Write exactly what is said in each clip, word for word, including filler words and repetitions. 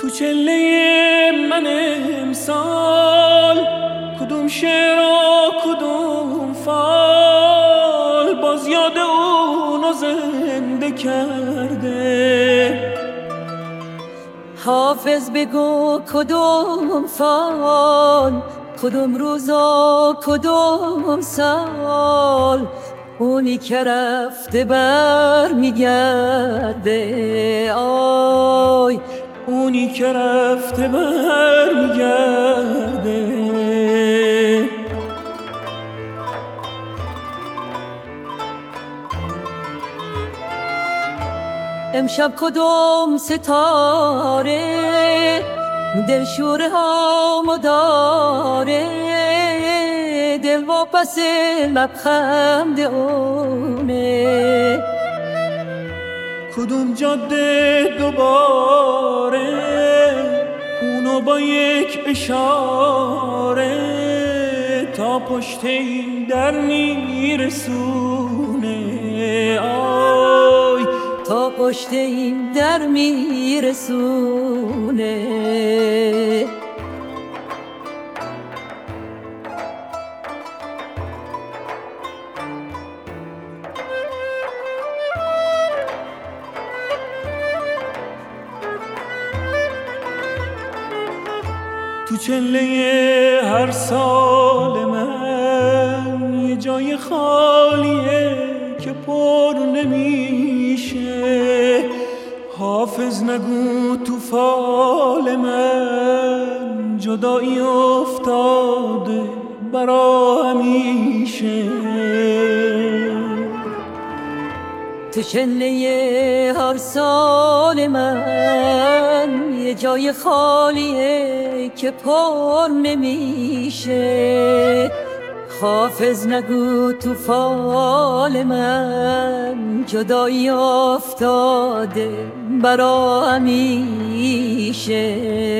تو چله من امسال کدوم شعر و کدوم فال باز یاد اونو زنده کرده. حافظ بگو کدوم فال، کدوم روز و کدوم سال، اونی که رفته بر میگرده. آی اونی که رفته بر میگرده. امشب کدوم ستاره دلشوره ها مداره، دل واپس لبخند اونه. کدوم جاده دوباره اونو با یک اشاره تا پشت این در میرسونه. آی تا پشت این در میرسونه. تو چله هر سال من یه جای خالیه که پر نمیشه. حافظ نگو تو فال من جدایی افتاده برا همیشه. تو چله هر سال من یه جای خالیه که پر نمیشه. حافظ نگو تو فال من جدایی افتاده برا همیشه.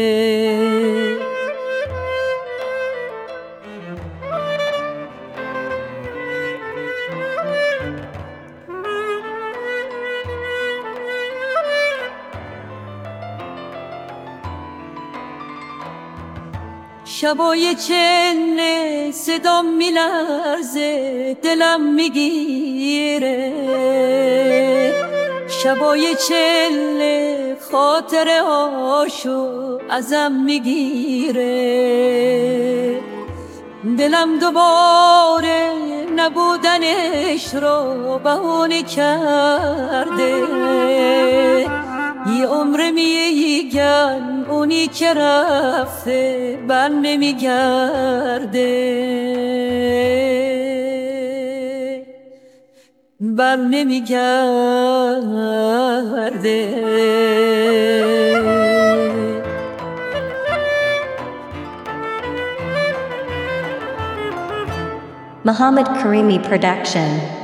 شبای چله صدام میلرزه دلم میگیره. شبای چله خاطره هاشو ازم میگیره. دلم دوباره نبودنش رو بهونه کرده. یه عمر میگن اونی که رفته بر نمیگرده. بر نمیگرده. Muhammad Karimi Production.